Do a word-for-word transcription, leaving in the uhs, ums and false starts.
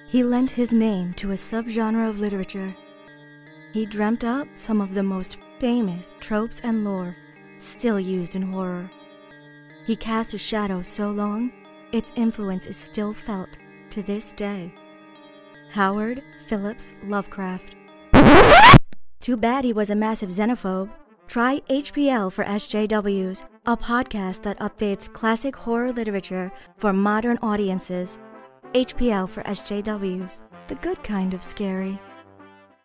He lent his name to a subgenre of literature. He dreamt up some of the most famous tropes and lore still used in horror. He cast a shadow so long, its influence is still felt to this day. Howard Phillips Lovecraft. Too bad he was a massive xenophobe. Try H P L for S J Ws, a podcast that updates classic horror literature for modern audiences. H P L for S J Ws, the good kind of scary.